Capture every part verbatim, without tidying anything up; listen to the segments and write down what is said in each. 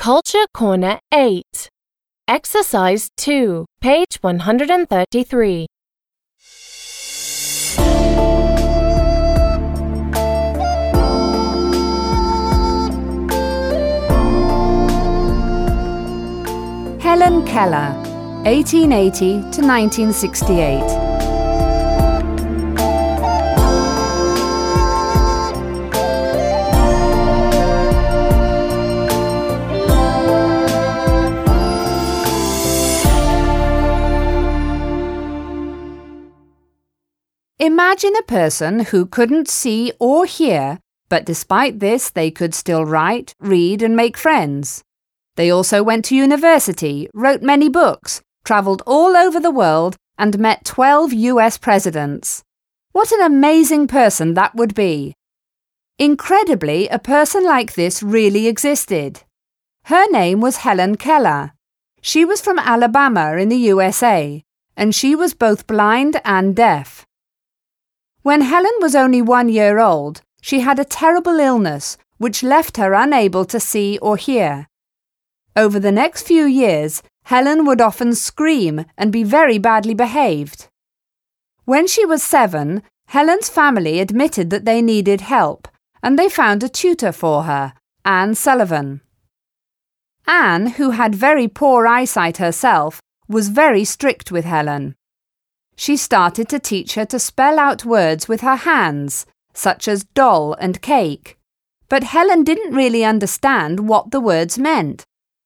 Culture Corner eight. Exercise two, page one hundred thirty-three. Helen Keller, eighteen eighty to nineteen sixty-eight. Imagine a person who couldn't see or hear, but despite this they could still write, read and make friends. They also went to university, wrote many books, travelled all over the world and met twelve U S presidents. What an amazing person that would be! Incredibly, a person like this really existed. Her name was Helen Keller. She was from Alabama in the U S A, and she was both blind and deaf. When Helen was only one year old, she had a terrible illness which left her unable to see or hear. Over the next few years, Helen would often scream and be very badly behaved. When she was seven, Helen's family admitted that they needed help, and they found a tutor for her, Anne Sullivan. Anne, who had very poor eyesight herself, was very strict with Helen. She started to teach her to spell out words with her hands, such as doll and cake, but Helen didn't really understand what the words meant.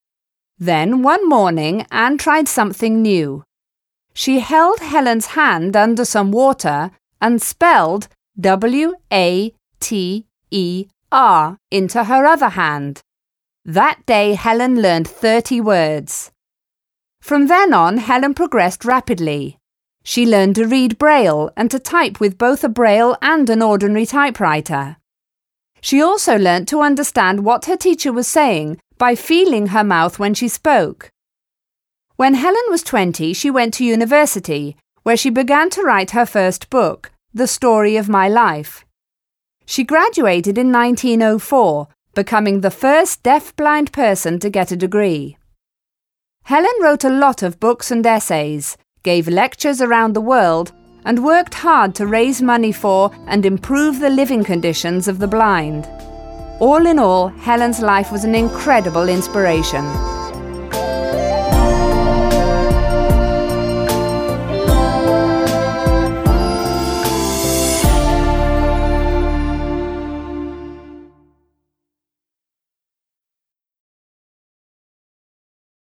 Then one morning Anne tried something new. She held Helen's hand under some water and spelled W A T E R into her other hand. That day Helen learned thirty words. From then on, Helen progressed rapidly. She learned to read Braille and to type with both a Braille and an ordinary typewriter. She also learnt to understand what her teacher was saying by feeling her mouth when she spoke. When Helen was twenty, she went to university, where she began to write her first book, The Story of My Life. She graduated in nineteen oh four, becoming the first deaf-blind person to get a degree. Helen wrote a lot of books and essays, gave lectures around the world, and worked hard to raise money for and improve the living conditions of the blind. All in all, Helen's life was an incredible inspiration.